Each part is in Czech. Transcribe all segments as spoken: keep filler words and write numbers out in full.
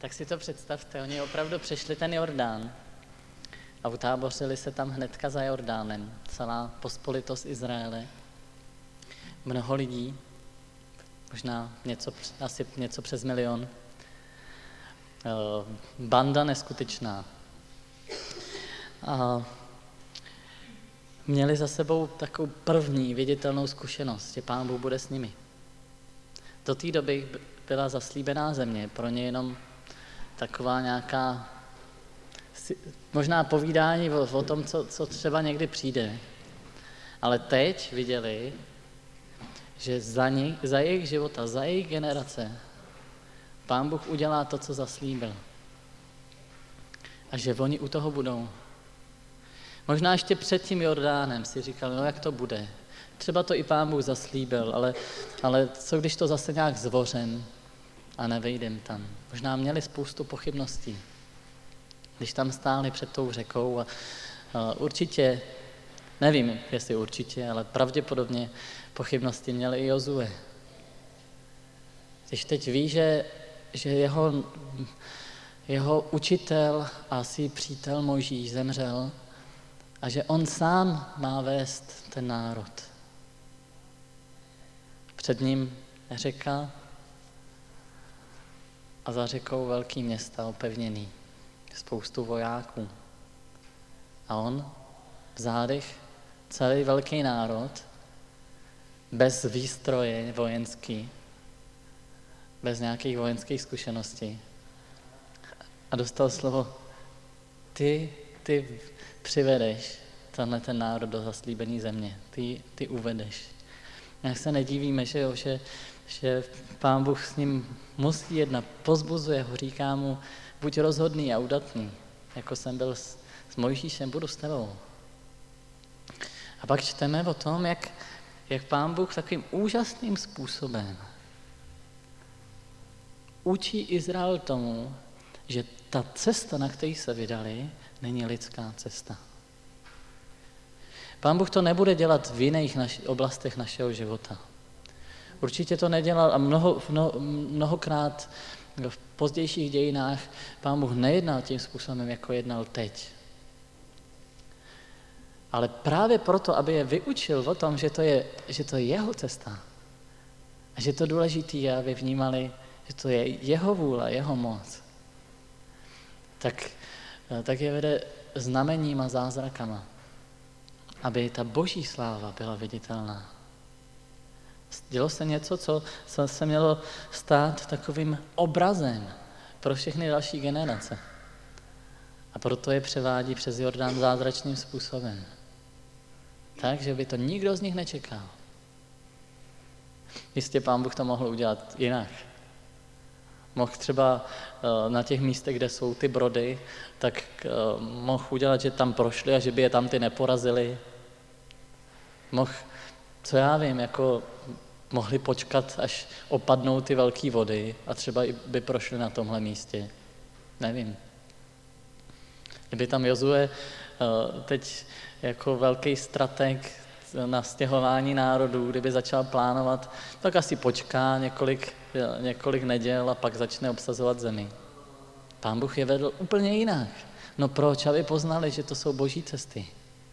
Tak si to představte, oni opravdu přešli ten Jordán a utábořili se tam hnedka za Jordánem. Celá pospolitost Izraele. Mnoho lidí, možná něco, asi něco přes milion. Banda neskutečná. A měli za sebou takovou první viditelnou zkušenost, že Pán Bůh bude s nimi. Do té doby byla zaslíbená země, pro ně jenom taková nějaká, možná povídání o, o tom, co, co třeba někdy přijde. Ale teď viděli, že za, ní, za jejich života, za jejich generace Pán Bůh udělá to, co zaslíbil. A že oni u toho budou. Možná ještě před tím Jordánem si říkali, no jak to bude. Třeba to i Pán Bůh zaslíbil, ale, ale co když to zase nějak zvořem a nevejdem tam. Možná měli spoustu pochybností, když tam stáli před tou řekou a, a určitě, nevím, jestli určitě, ale pravděpodobně pochybnosti měli i Jozue. Když teď ví, že, že jeho, jeho učitel a svý přítel Mojžíš zemřel a že on sám má vést ten národ. Před ním řeka a za řekou velký města opevněný, spoustu vojáků. A on v zádech celý velký národ, bez výstroje vojenský, bez nějakých vojenských zkušeností. A dostal slovo, ty, ty přivedeš tenhle ten národ do zaslíbené země, ty, ty uvedeš. Jak se nedivíme, že, jo, že, že Pán Bůh s ním musí jednat, pozbuzuje ho, říká mu, buď rozhodný a udatný, jako jsem byl s, s Mojžíšem, budu s tebou. A pak čteme o tom, jak, jak Pán Bůh takovým úžasným způsobem učí Izrael tomu, že ta cesta, na který se vydali, není lidská cesta. Pán Bůh to nebude dělat v jiných naši, oblastech našeho života. Určitě to nedělal a mnoho, mnoho, mnohokrát v pozdějších dějinách Pán Bůh nejednal tím způsobem, jako jednal teď. Ale právě proto, aby je vyučil o tom, že to je, že to je jeho cesta a že to důležité je, aby vnímali, že to je jeho vůle, jeho moc, tak, tak je vede znamením a zázrakama, aby ta boží sláva byla viditelná. Dělo se něco, co se mělo stát takovým obrazem pro všechny další generace. A proto je převádí přes Jordán zázračným způsobem. Tak, že by to nikdo z nich nečekal. Jistě Pán Bůh to mohl udělat jinak. Mohl třeba na těch místech, kde jsou ty brody, tak mohl udělat, že tam prošli a že by je tam ty neporazili. Mohl, co já vím, jako mohli počkat, až opadnou ty velké vody a třeba i by prošli na tomhle místě. Nevím. Kdyby tam Jozue teď jako velký strateg na stěhování národů, kdyby začal plánovat, tak asi počká několik, několik neděl a pak začne obsazovat zemi. Pán Bůh je vedl úplně jinak. No proč? Aby poznali, že to jsou boží cesty.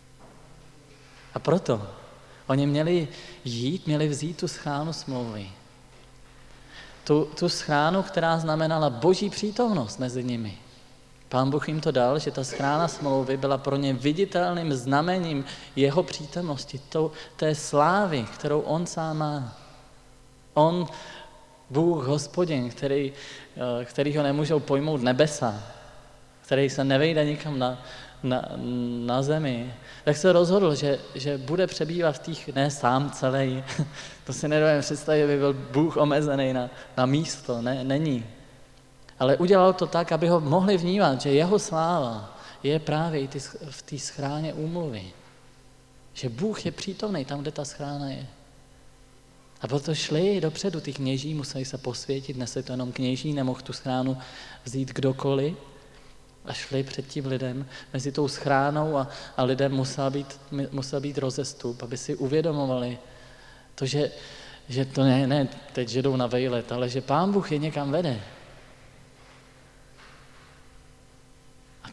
A proto oni měli jít, měli vzít tu schránu smlouvy. Tu, tu schránu, která znamenala boží přítomnost mezi nimi. Pán Bůh jim to dal, že ta schrána smlouvy byla pro ně viditelným znamením jeho přítomnosti, to, té slávy, kterou on sám má. On, Bůh, Hospodin, který, který ho nemůžou pojmout nebesa, který se nevejde nikam na, na, na zemi, tak se rozhodl, že, že bude přebývat v těch, ne sám celý, to si nedovedeme představit, že by byl Bůh omezený na, na místo, ne, není. Ale udělal to tak, aby ho mohli vnímat, že jeho sláva je právě i v té schráně úmluvy. Že Bůh je přítomný tam, kde ta schrána je. A proto šli dopředu, ty kněží museli se posvětit, nesli to jenom kněží, nemohl tu schránu vzít kdokoliv a šli před tím lidem mezi tou schránou a, a lidem musel být, musel být rozestup, aby si uvědomovali to, že, že to ne, ne teď, že jdou na vejlet, ale že Pán Bůh je někam vede.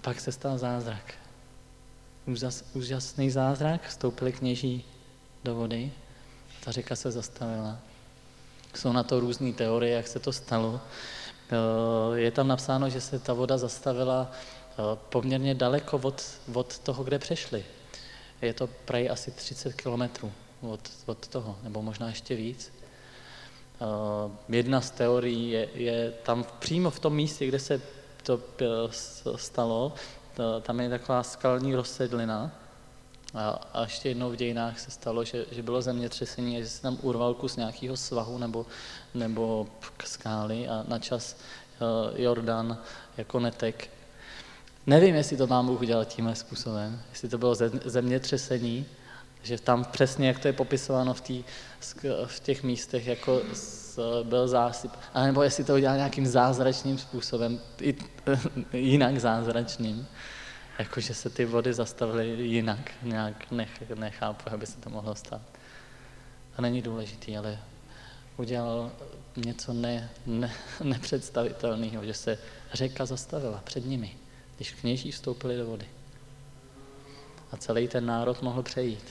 pak se stal zázrak. Úžas, úžasný zázrak, vstoupili kněží do vody, ta řeka se zastavila. Jsou na to různé teorie, jak se to stalo. Je tam napsáno, že se ta voda zastavila poměrně daleko od, od toho, kde přešli. Je to prej asi třicet kilometrů od, od toho, nebo možná ještě víc. Jedna z teorií je, je tam přímo v tom místě, kde se to stalo, tam je taková skalní rozsedlina a, a ještě jednou v dějinách se stalo, že, že bylo zemětřesení a že se tam urval kus nějakého svahu nebo, nebo skály a na čas uh, Jordan jako netek. Nevím, jestli to Pán Bůh udělal tímhle způsobem, jestli to bylo zemětřesení, že tam přesně, jak to je popisováno v, tý, v těch místech, jako byl zásyp, anebo jestli to udělal nějakým zázračným způsobem, jinak zázračným, jakože se ty vody zastavily jinak, nějak nech, nechápu, aby se to mohlo stát. To není důležitý, ale udělal něco ne, ne, nepředstavitelného, že se řeka zastavila před nimi, když kněží vstoupili do vody. A celý ten národ mohl přejít.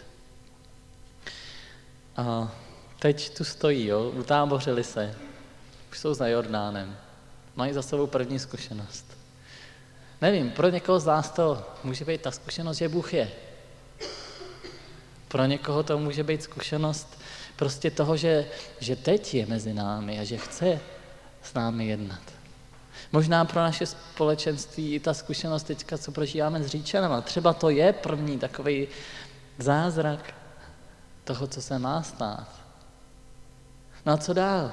A teď tu stojí, jo, utábořili se, už jsou za Jordánem, mají za sebou první zkušenost. Nevím, pro někoho z nás to může být ta zkušenost, že Bůh je. Pro někoho to může být zkušenost prostě toho, že, že teď je mezi námi a že chce s námi jednat. Možná pro naše společenství i ta zkušenost teďka, co prožíváme s Říčanama, třeba to je první takový zázrak toho, co se má stát. No a co dál?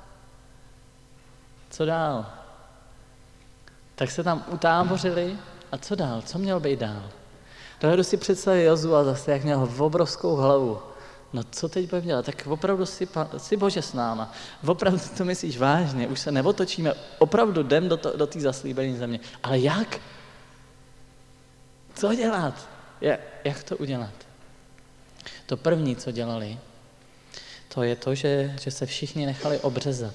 Co dál? Tak se tam utábořili a co dál? Co měl být dál? Dovedu si představit Jozua zase, jak měl obrovskou hlavu. No co teď bude dělat? Tak opravdu si, si Bože s náma. Opravdu to myslíš vážně? Už se neotočíme. Opravdu jdem do, do té zaslíbené země. Ale jak? Co dělat? Jak, jak to udělat? To první, co dělali, to je to, že, že se všichni nechali obřezat.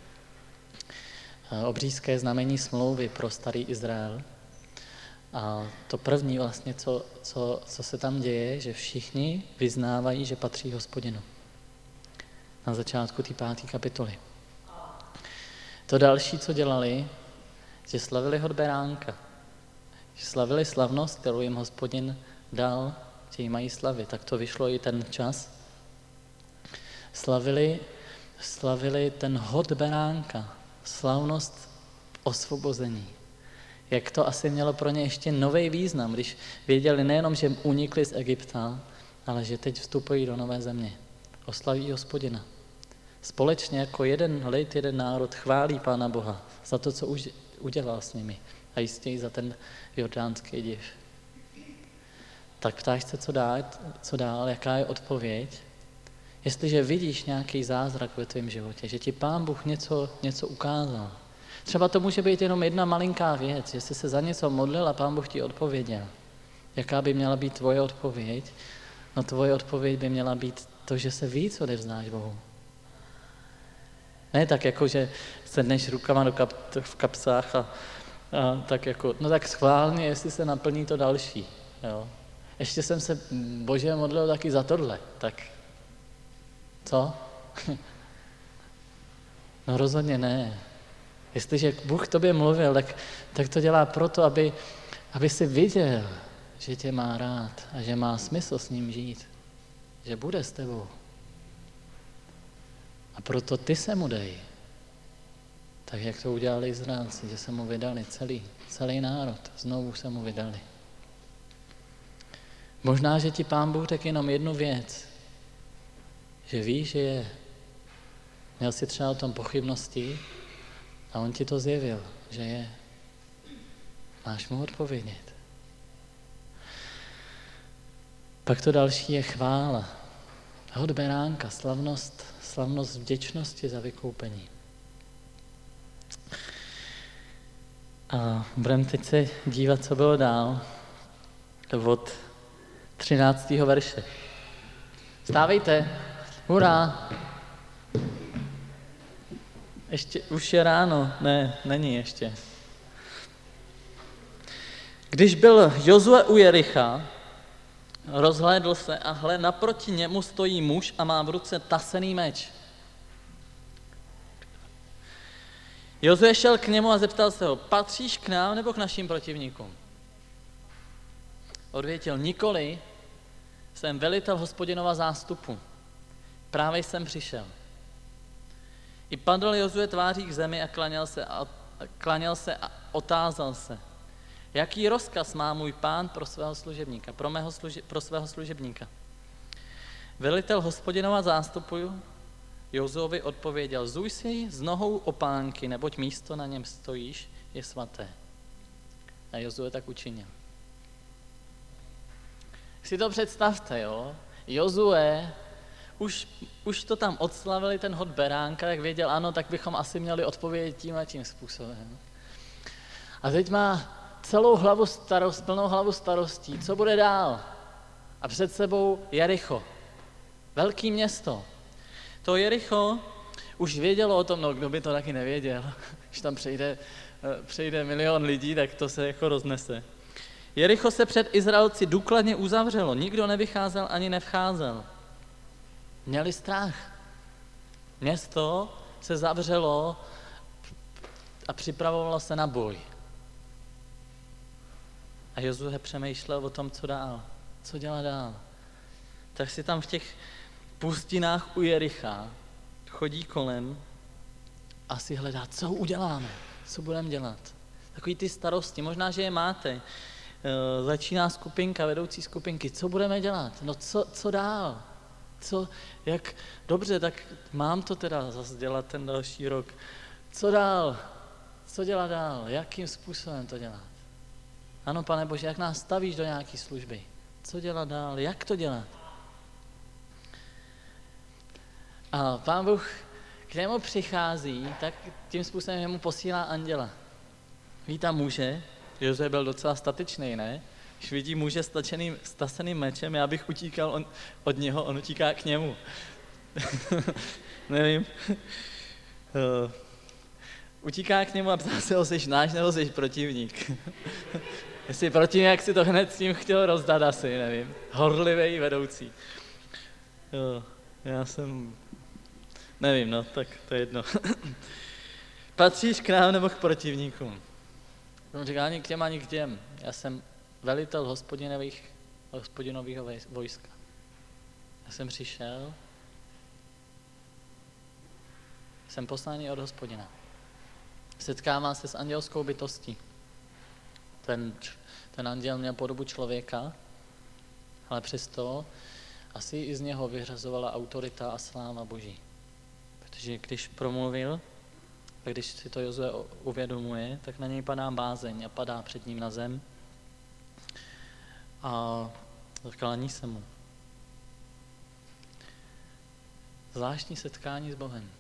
Obřízké znamení smlouvy pro starý Izrael. A to první vlastně, co, co, co se tam děje, že všichni vyznávají, že patří Hospodinu. Na začátku té páté kapitoly. To další, co dělali, že slavili hod beránka. Že slavili slavnost, kterou jim Hospodin dal, že ji mají slavit. Tak to vyšlo i ten čas. Slavili, slavili ten hod beránka, slavnost osvobození. Jak to asi mělo pro ně ještě nový význam, když věděli nejenom, že unikli z Egypta, ale že teď vstupují do nové země. Oslaví Hospodina. Společně jako jeden lid, jeden národ chválí Pána Boha za to, co už udělal s nimi a jistě i za ten jordánský div. Tak ptáš se, co dál, co dál, jaká je odpověď? Jestliže vidíš nějaký zázrak ve tvém životě, že ti Pán Bůh něco, něco ukázal, třeba to může být jenom jedna malinká věc, že jsi se za něco modlil a Pán Bůh ti odpověděl. Jaká by měla být tvoje odpověď? No tvoje odpověď by měla být to, že se víc odevzdáš Bohu. Ne tak jako, že sedneš rukama do kap, v kapsách a, a tak jako, no tak schválně, jestli se naplní to další. Jo. Ještě jsem se, Bože, modlil taky za tohle, tak co? No rozhodně ne. Jestliže Bůh k tobě mluvil, tak, tak to dělá proto, aby, aby si viděl, že tě má rád a že má smysl s ním žít. Že bude s tebou. A proto ty se mu dej. Tak jak to udělali Izraelci, že se mu vydali celý, celý národ. Znovu se mu vydali. Možná, že ti Pán Bůh řekl jenom jednu věc. Že víš, že je. Měl si třeba o tom pochybnosti a on ti to zjevil, že je. Máš mu odpovědět. Pak to další je chvála. Hod beránka, slavnost, slavnost vděčnosti za vykoupení. A budeme teď se dívat, co bylo dál od třináctého verše. Vstávejte, hurá! Ještě, už je ráno, ne, není ještě. Když byl Jozue u Jericha, rozhlédl se a hle, naproti němu stojí muž a má v ruce tasený meč. Jozue šel k němu a zeptal se ho, patříš k nám nebo k našim protivníkům? Odvětil, nikoli, jsem velitel Hospodinova zástupu. Právě jsem přišel. I padl Jozue tváří k zemi a klaněl se a, klaněl se a otázal se. Jaký rozkaz má můj pán pro svého služebníka, pro, mého služe, pro svého služebníka? Velitel Hospodinova zástupu Jozuovi odpověděl, zuj si z nohou opánky, neboť místo, na něm stojíš, je svaté. A Jozue tak učinil. Si to představte, jo? Jozue, už, už to tam odslavili ten hod beránka, tak věděl, ano, tak bychom asi měli odpovědět tím a tím způsobem. A teď má celou hlavu starost, plnou hlavu starostí, co bude dál. A před sebou Jericho, velký město. To Jericho už vědělo o tom, no kdo by to taky nevěděl, když tam přejde, přejde milion lidí, tak to se jako roznese. Jericho se před Izraelci důkladně uzavřelo, nikdo nevycházel ani nevcházel. Měli strach. Město se zavřelo a připravovalo se na boj. A Jozue přemýšlel o tom, co dál, co dělat dál. Tak si tam v těch pustinách u Jericha chodí kolem a si hledá, co uděláme, co budeme dělat. Takový ty starosti, možná, že je máte. Začíná skupinka, vedoucí skupinky, co budeme dělat? No co, co dál? Co, jak, dobře, tak mám to teda zase dělat ten další rok. Co dál? Co dělat dál? Jakým způsobem to dělat? Ano, Pane Bože, jak nás stavíš do nějaké služby? Co dělat dál? Jak to dělat? A Pán Bůh k němu přichází, tak tím způsobem mu posílá anděla. Ví tam muže, Jozue byl docela statečný, ne? Když vidí muže stačeným, staseným mečem, já bych utíkal on, od něho, on utíká k němu. Nevím. Uh, utíká k němu a ptá se ho, jsi náš nebo jsi protivník? Jestli protivník, si to hned s ním chtěl rozdat asi, nevím. Horlivý vedoucí. Uh, já jsem... Nevím, no, tak to je jedno. Patříš k nám nebo k protivníkům? On říká, ani k těm, ani k těm. Já jsem velitel hospodinových, hospodinového vojska. Já jsem přišel, jsem poslaný od Hospodina. Setkává se s andělskou bytostí. Ten, ten anděl měl podobu člověka, ale přesto asi i z něho vyřazovala autorita a sláva Boží. Protože když promluvil, a když si to Jozue uvědomuje, tak na něj padá bázeň a padá před ním na zem a klaní se mu. Zvláštní setkání s Bohem.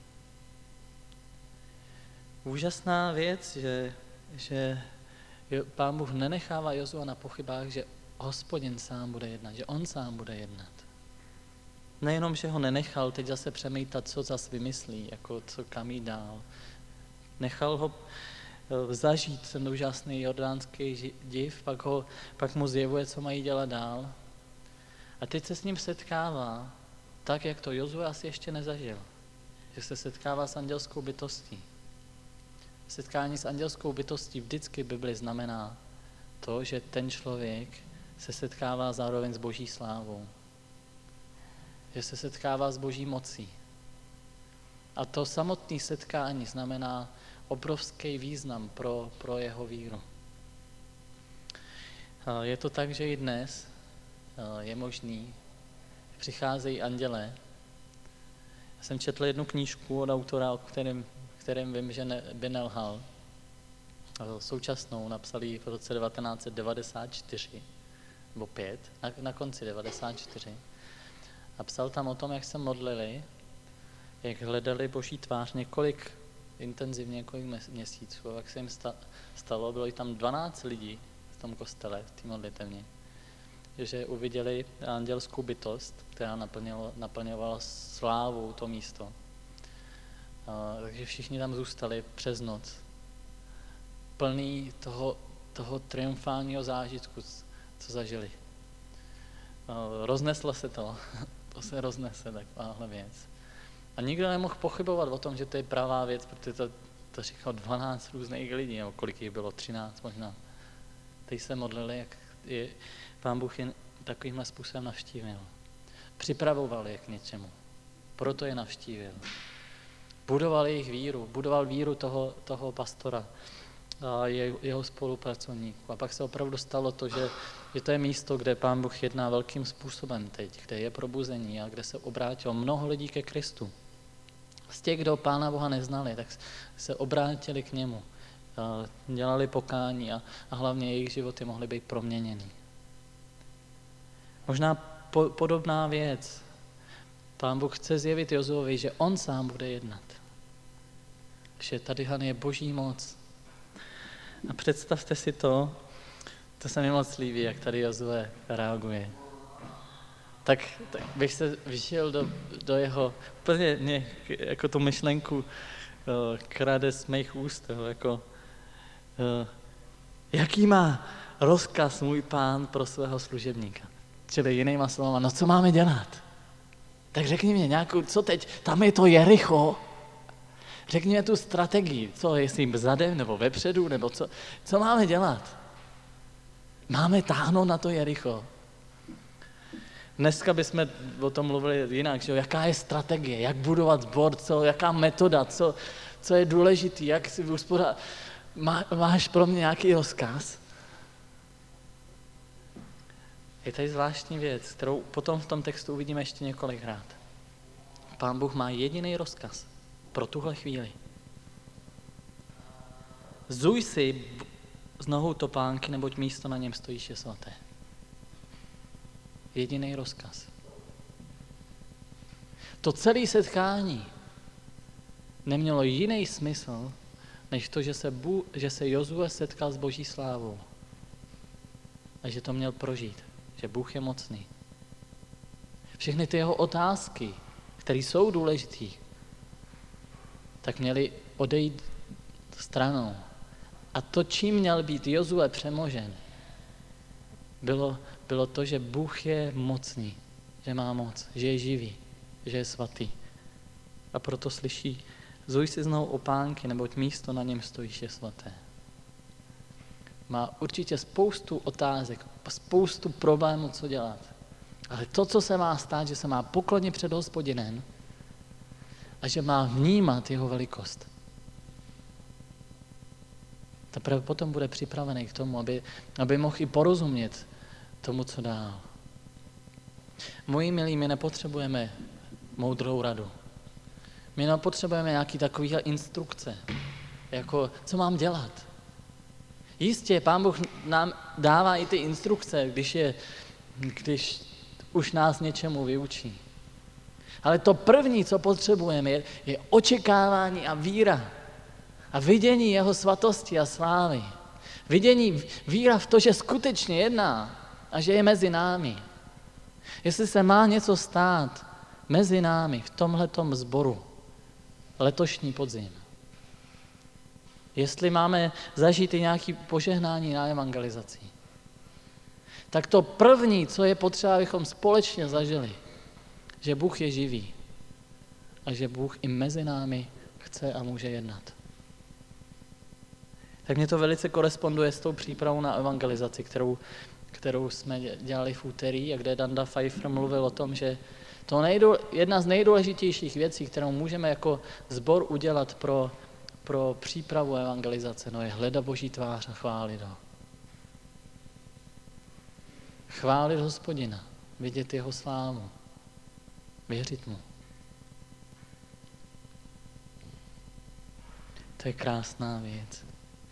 Úžasná věc, že, že Pán Bůh nenechává Jozua na pochybách, že Hospodin sám bude jednat, že on sám bude jednat. Nejenom, že ho nenechal teď zase přemýtat, co zase vymyslí, jako co kam jít dál. Nechal ho zažít ten úžasný jordánský div, pak, ho, pak mu zjevuje, co mají dělat dál. A teď se s ním setkává tak, jak to Jozue asi ještě nezažil. Že se setkává s andělskou bytostí. Setkání s andělskou bytostí vždycky v Bibli znamená to, že ten člověk se setkává zároveň s Boží slávou. Že se setkává s Boží mocí. A to samotné setkání znamená obrovský význam pro, pro jeho víru. Je to tak, že i dnes je možný, přicházejí andělé. Já jsem četl jednu knížku od autora, o kterém, kterém vím, že ne, by nelhal. Současnou napsali v roce devatenáct set devadesát čtyři, nebo pět, na, na konci devadesát čtyři. A psal tam o tom, jak se modlili, jak hledali Boží tvář několik, intenzivně několik měsíců. Jak se jim stalo, bylo i tam dvanáct lidí v tom kostele, v té modlitevně, že uviděli andělskou bytost, která naplňovala slávou to místo. A, takže všichni tam zůstali přes noc, plný toho, toho triumfálního zážitku, co zažili. Rozneslo se to, to se roznese, takováhle věc. A nikdo nemohl pochybovat o tom, že to je pravá věc, protože to, to říkalo dvanáct různých lidí, nebo kolik jich bylo, třináct možná. Teď se modlili, jak je, Pán Bůh je takovýmhle způsobem navštívil. Připravoval je k něčemu, proto je navštívil. Budoval jejich víru, budoval víru toho, toho pastora a jeho spolupracovníků. A pak se opravdu stalo to, že, že to je místo, kde Pán Bůh jedná velkým způsobem teď, kde je probuzení a kde se obrátilo mnoho lidí ke Kristu. Z těch, kdo Pána Boha neznali, tak se obrátili k němu, dělali pokání a, a hlavně jejich životy mohly být proměněny. Možná po, podobná věc. Pán Bůh chce zjevit Jozuovi, že on sám bude jednat. Že tady je boží moc. A představte si to, to se mi moc líbí, jak tady Jozue reaguje. Tak, tak bych se vyšel do, do jeho, úplně mě, jako tu myšlenku uh, krade z mých úst, jako uh, jaký má rozkaz můj pán pro svého služebníka. Čili jinýma slovama, no co máme dělat? Tak řekni mě nějakou, co teď, tam je to Jericho, řekni mě tu strategii, co, jestli vzadem nebo vepředu, nebo co, co máme dělat? Máme táhnout na to Jericho. Dneska bychom o tom mluvili jinak, že jo? Jaká je strategie, jak budovat sbor, co, jaká metoda, co, co je důležitý, jak si uspodat. Má, máš pro mě nějaký rozkaz? Je tady zvláštní věc, kterou potom v tom textu uvidíme ještě několikrát. Pán Bůh má jediný rozkaz pro tuhle chvíli. Zuj si z nohou topánky, neboť místo na něm stojíš je svaté. Jediný rozkaz. To celé setkání nemělo jiný smysl, než to, že se, Bu, že se Jozue setkal s boží slávou. A že to měl prožít. Že Bůh je mocný. Všechny ty jeho otázky, které jsou důležité, tak měly odejít stranou. A to, čím měl být Jozue přemožen, bylo, bylo to, že Bůh je mocný, že má moc, že je živý, že je svatý. A proto slyší, zuj si znovu opánky, neboť místo na něm stojíš je svaté. Má určitě spoustu otázek, spoustu problémů, co dělat. Ale to, co se má stát, že se má poklonit před Hospodinem a že má vnímat jeho velikost. Teprve potom bude připravený k tomu, aby, aby mohl i porozumět tomu, co dál. Moji milí, my nepotřebujeme moudrou radu. My nepotřebujeme nějaký takový instrukce, jako co mám dělat. Jistě, Pán Bůh nám dává i ty instrukce, když, je, když už nás něčemu vyučí. Ale to první, co potřebujeme, je, je očekávání a víra. A vidění jeho svatosti a slávy. Vidění, víra v to, že skutečně jedná a že je mezi námi. Jestli se má něco stát mezi námi v tomhletom sboru, letošní podzim, jestli máme zažít i nějaké požehnání na evangelizaci, tak to první, co je potřeba, abychom společně zažili, že Bůh je živý a že Bůh i mezi námi chce a může jednat. Tak mě to velice koresponduje s tou přípravou na evangelizaci, kterou, kterou jsme dělali v úterý a kde Danda Pfeiffer mluvil o tom, že to nejdůl, jedna z nejdůležitějších věcí, kterou můžeme jako sbor udělat pro, pro přípravu evangelizace, no je hledat Boží tvář a chválit ho. Chválit Hospodina, vidět jeho slávu, věřit mu. To je krásná věc.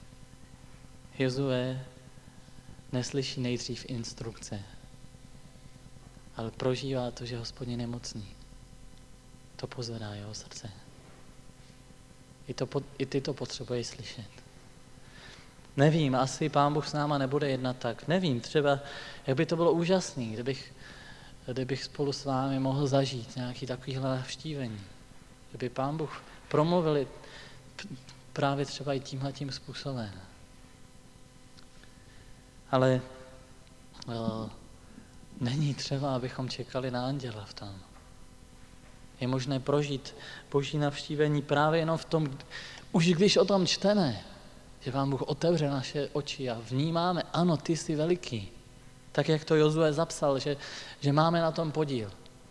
Jozue neslyší nejdřív instrukce, ale prožívá to, že Hospodin je mocný. To pozvedá jeho srdce. I, to, I ty to potřebuješ slyšet. Nevím, asi Pán Bůh s náma nebude jednat tak. Nevím, třeba, jak by to bylo úžasné, kdybych, kdybych spolu s vámi mohl zažít nějaký takovýhle navštívení. Kdyby Pán Bůh promluvil právě třeba i tímhletím způsobem. Ale uh, není třeba, abychom čekali na anděla v tam. Je možné prožít Boží navštívení právě jenom v tom, už když o tom čteme, že Pán Bůh otevře naše oči a vnímáme, ano, ty jsi veliký. Tak, jak to Jozue zapsal, že, že máme na tom podíl.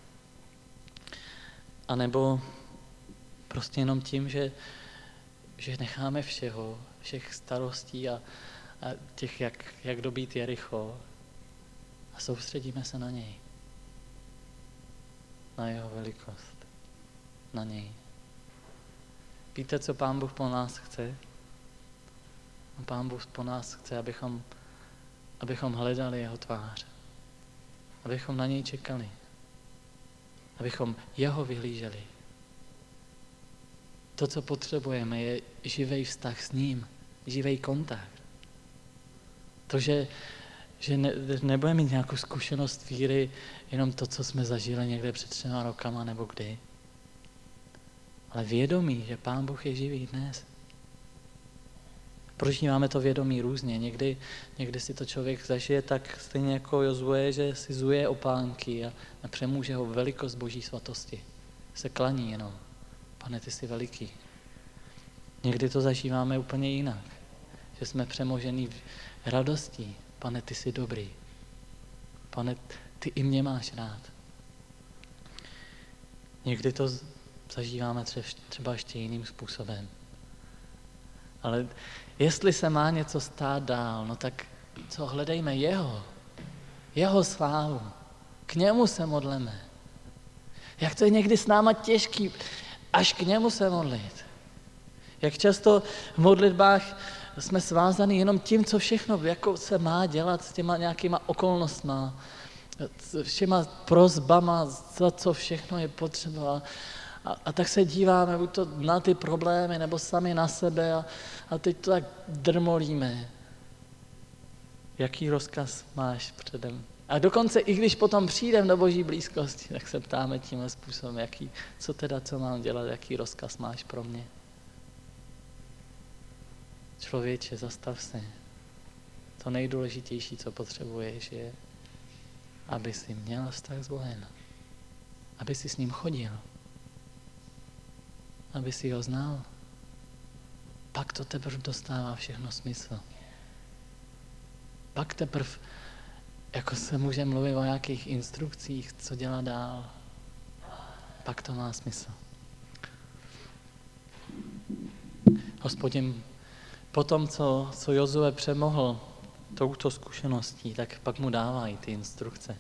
A nebo prostě jenom tím, že, že necháme všeho, všech starostí a, a těch, jak, jak dobít Jericho a soustředíme se na něj. Na jeho velikost. Na něj. Víte, co Pán Bůh po nás chce? Pán Bůh po nás chce, abychom, abychom hledali jeho tvář. Abychom na něj čekali. Abychom jeho vyhlíželi. To, co potřebujeme, je živý vztah s ním. Živý kontakt. To, že, že ne, nebudeme mít nějakou zkušenost víry, jenom to, co jsme zažili někde před třema rokama nebo kdy. Ale vědomí, že Pán Bůh je živý dnes. Prožíváme to vědomí různě. Někdy, někdy si to člověk zažije tak stejně jako Jozue, že si zuje opánky a, a přemůže ho velikost Boží svatosti. Se klaní jenom. Pane, ty jsi veliký. Někdy to zažíváme úplně jinak. Že jsme přemoženi radostí. Pane, ty jsi dobrý. Pane, ty i mě máš rád. Někdy to zažíváme třeba ještě jiným způsobem. Ale jestli se má něco stát dál, no tak co, hledejme jeho. Jeho slávu. K němu se modleme. Jak to je někdy s náma těžký, až k němu se modlit. Jak často v modlitbách jsme svázaní jenom tím, co všechno jako se má dělat s těma nějakýma okolnostma, s všema prosbama, za co všechno je potřeba. A, a tak se díváme buď to na ty problémy, nebo sami na sebe a, a teď to tak drmolíme. Jaký rozkaz máš předem? A dokonce i když potom přijdeme do Boží blízkosti, tak se ptáme tímhle způsobem, jaký, co teda, co mám dělat, jaký rozkaz máš pro mě. Člověče, zastav se. To nejdůležitější, co potřebuješ, je, aby si měl vztah s Bohem. Aby si s ním chodil. Aby si ho znal. Pak to teprve dostává všechno smysl. Pak teprve jako se může mluvit o nějakých instrukcích, co dělat dál. Pak to má smysl. Hospodin, potom, co, co Jozue přemohl touto zkušeností, tak pak mu dává i ty instrukce.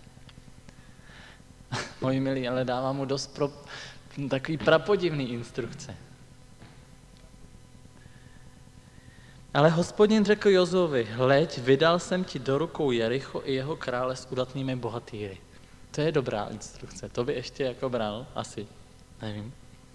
Moji milí, ale dává mu dost pro, takový prapodivný instrukce. Ale Hospodin řekl Jozuovi, hleď, vydal jsem ti do rukou Jericho i jeho krále s udatnými bohatýry. To je dobrá instrukce, to by ještě jako bral, asi, nevím.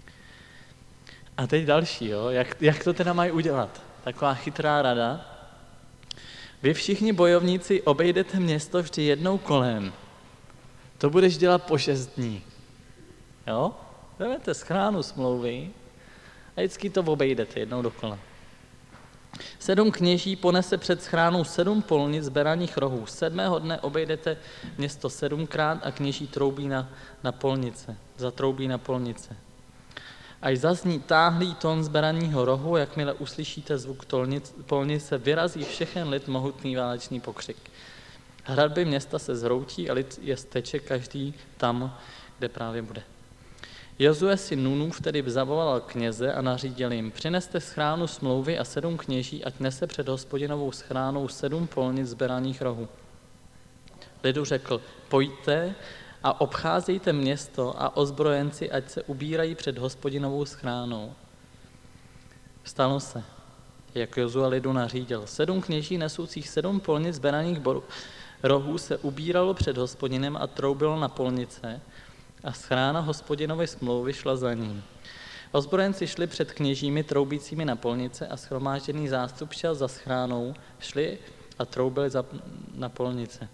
A teď další, jo? Jak, jak to teda mají udělat? Taková chytrá rada. Vy všichni bojovníci obejdete město vždy jednou kolem. To budeš dělat po šest dní. Jo? Vezmete schránu smlouvy a vždycky to obejdete jednou dokola. Sedm kněží ponese před schránou sedm polnic beraných rohů. Sedmého dne obejdete město sedmkrát a kněží troubí na, na polnice, zatroubí na polnice. Až zazní táhlý tón zberaného rohu, jakmile uslyšíte zvuk tolnic, polnice, vyrazí všechen lid mohutný válečný pokřik. Hradby města se zhroutí a lid je steče každý tam, kde právě bude. Jozue si Nunův tedy zavolal kněze a nařídil jim, přineste schránu smlouvy a sedm kněží, ať nese před Hospodinovou schránou sedm polnic zberaných rohů. Lidu řekl, pojďte a obcházejte město a ozbrojenci, ať se ubírají před Hospodinovou schránou. Stalo se, jak Jozue lidu nařídil. Sedm kněží nesoucích sedm polnic zberaných rohů se ubíralo před Hospodinem a troubilo na polnice, a schrána Hospodinovy smlouvy šla za ním. Ozbrojenci šli před kněžími troubícími na polnice a shromážděný zástup šel za schránou, šli a troubili za, na polnice.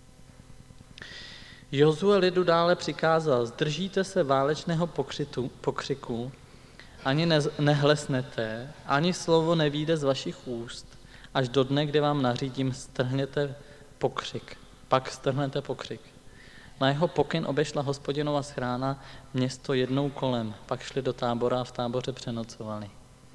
Jozue lidu dále přikázal, zdržíte se válečného pokřitu, pokřiku, ani ne, nehlesnete, ani slovo nevyjde z vašich úst, až do dne, kdy vám nařídím, strhněte pokřik. Pak strhnete pokřik. Na jeho pokyn obešla Hospodinova schrána město jednou kolem, pak šli do tábora a v táboře přenocovali.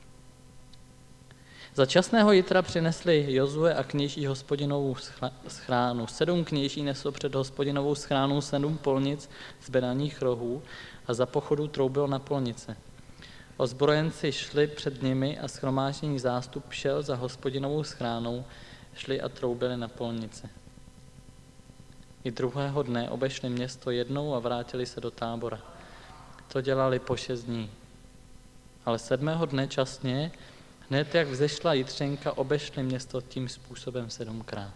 Za časného jitra přinesli Jozue a kněží Hospodinovu schránu. Sedm kněží neslo před Hospodinovou schránu sedm polnic z bedaních rohů a za pochodu troubilo na polnice. Ozbrojenci šli před nimi a shromáždění zástup šel za Hospodinovou schránou, šli a troubili na polnice. I druhého dne obešli město jednou a vrátili se do tábora. To dělali po šest dní. Ale sedmého dne časně, hned jak vzešla jitřenka, obešli město tím způsobem sedmkrát.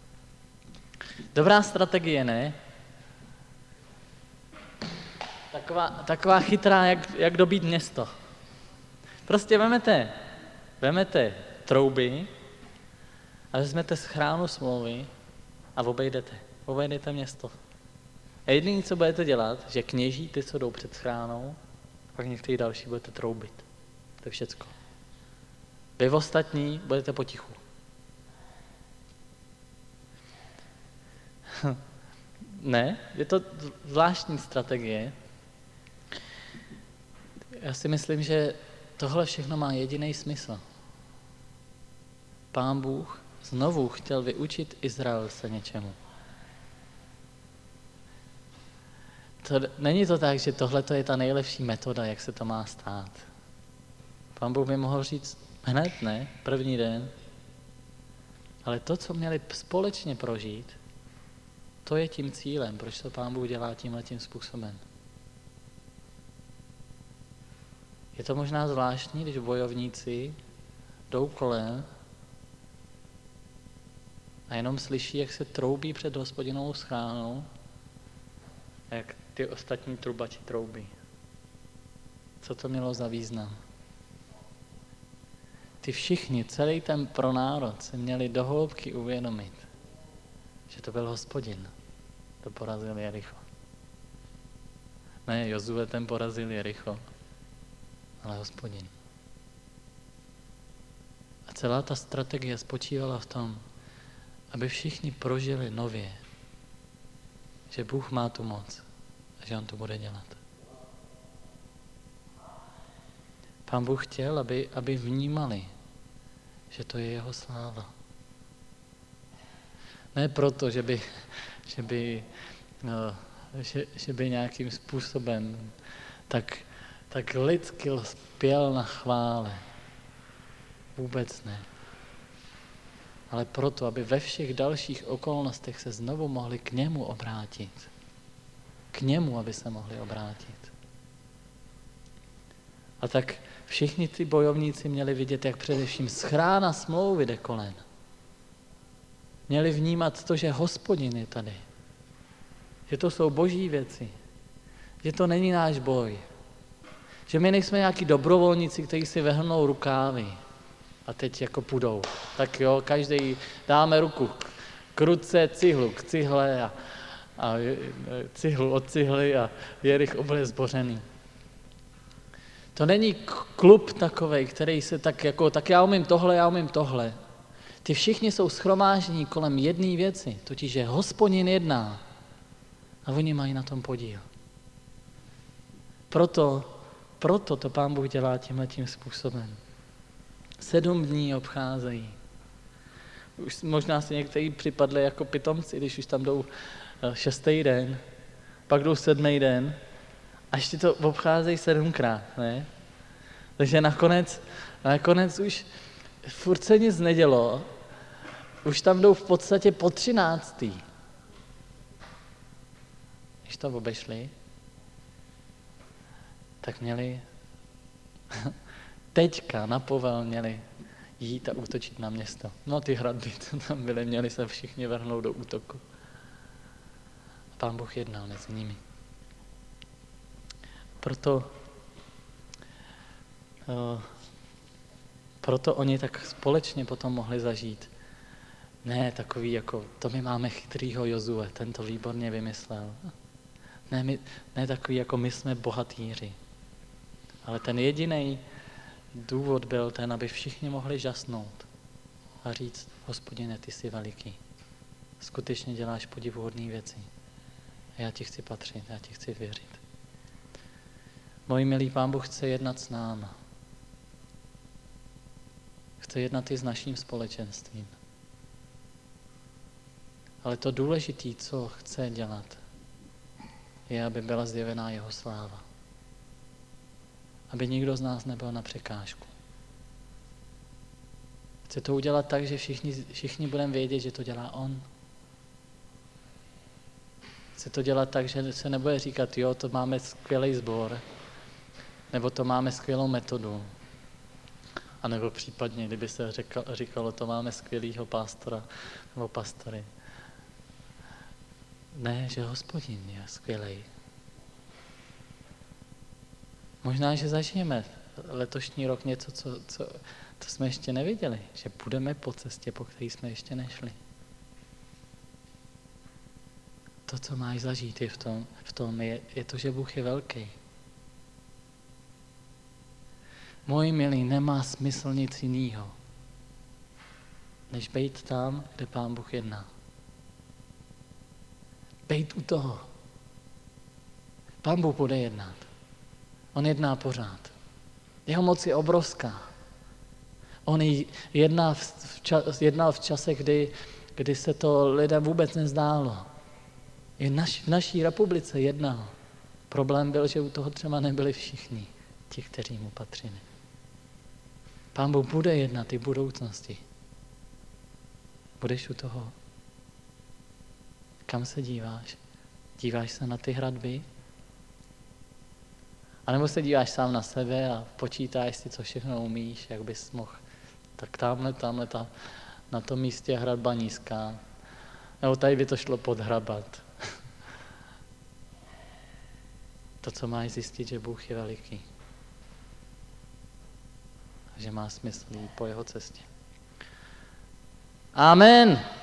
Dobrá strategie, ne? Taková, taková chytrá, jak, jak dobít město. Prostě vemete, vemete trouby a vezmete schránu smlouvy a obejdete. Obejdete město. A jediné, co budete dělat, že kněží, ty, co jdou před schránou, pak některý další budete troubit. To je všecko. Vy ostatní budete potichu. Ne, je to zvláštní strategie. Já si myslím, že tohle všechno má jediný smysl. Pán Bůh znovu chtěl vyučit Izrael se něčemu. To, není to tak, že tohle je ta nejlepší metoda, jak se to má stát. Pán Bůh by mohl říct hned, ne, první den. Ale to, co měli společně prožít, to je tím cílem, proč to Pán Bůh dělá tímhletím způsobem. Je to možná zvláštní, když bojovníci jdou kolem a jenom slyší, jak se troubí před Hospodinovou schránou a jak ty ostatní trubači troubí. Co to mělo za význam? Ty všichni, celý ten pronárod se měli do hloubky uvědomit, že to byl Hospodin, kdo porazil Jericho. Ne, Jozue ten porazil Jericho, ale Hospodin. A celá ta strategie spočívala v tom, aby všichni prožili nově, že Bůh má tu moc a že on to bude dělat. Pán Bůh chtěl, aby, aby vnímali, že to je jeho sláva. Ne proto, že by, že by, no, že, že by nějakým způsobem tak, tak lidsky spěl na chvále. Vůbec ne. Ale proto, aby ve všech dalších okolnostech se znovu mohli k němu obrátit. K němu, aby se mohli obrátit. A tak všichni ty bojovníci měli vidět, jak především schrána smlouvy jde kolem. Měli vnímat to, že Hospodin je tady. Že to jsou boží věci. Že to není náš boj. Že my nejsme nějaký dobrovolníci, kteří si vehrnou rukávy a teď jako půjdou. Tak jo, každý dáme ruku k ruce, cihlu k cihle a, a cihlu od cihly a Jerich bude zbořený. To není klub takovej, který se tak jako, tak já umím tohle, já umím tohle. Ty všichni jsou shromáždění kolem jedné věci, totiž že Hospodin jedná a oni mají na tom podíl. Proto, proto to Pán Bůh dělá tímhletím způsobem. Sedm dní obcházejí. Už možná si někteří připadli jako pitomci, když už tam jdou šestý den, pak jdou sedmý den a ještě to obcházejí sedmkrát, ne? Takže nakonec, nakonec už furt se nic nedělo, už tam jdou v podstatě po třináctý. Když to obešli, tak měli, teďka na povel měli jít a útočit na město. No ty hradby, co tam byly, měli se všichni vrhnout do útoku. A Pán Bůh jednal mezi nimi. Proto, uh, proto oni tak společně potom mohli zažít. Ne takový jako, to my máme chytrýho Jozue, ten to výborně vymyslel. Ne, my, ne takový jako my jsme bohatýři. Ale ten jediný důvod byl ten, aby všichni mohli žasnout. a říct, Hospodine, ty jsi veliký. Skutečně děláš podivuhodné věci. A já ti chci patřit, já ti chci věřit. Můj milý Pán Bůh chce jednat s náma. Chce jednat i s naším společenstvím. Ale to důležité, co chce dělat, je, aby byla zjevená jeho sláva. Aby nikdo z nás nebyl na překážku. Chce to udělat tak, že všichni, všichni budeme vědět, že to dělá on. Chce to dělat tak, že se nebude říkat, jo, to máme skvělý sbor, nebo to máme skvělou metodu. A nebo případně, kdyby se říkalo, říkalo to máme skvělýho pastora nebo pastory. Ne, že Hospodin je skvělej. Možná, že zažijeme letošní rok něco, co, co, co jsme ještě neviděli, že půjdeme po cestě, po které jsme ještě nešli. To, co máš zažít, je v tom, v tom je, je to, že Bůh je velký. Můj milý, nemá smysl nic jiného, než být tam, kde Pán Bůh jedná. Bejt u toho. Pán Bůh bude jednat. On jedná pořád. Jeho moc je obrovská. On jedná v, čas, jednal v čase, kdy, kdy se to lidem vůbec nezdálo. I naš, v naší republice jednal. Problém byl, že u toho třeba nebyli všichni, ti, kteří mu patřili. Pán Bůh bude jednat i v budoucnosti. Budeš u toho? Kam se díváš? Díváš se na ty hradby? A nebo se díváš sám na sebe a počítáš si, co všechno umíš, jak bys mohl. Tak tamhle, tamhle, tam, na tom místě je hradba nízká. Nebo tady by to šlo podhrabat. To, co máš zjistit, že Bůh je veliký. A že má smysl jít po jeho cestě. Amen.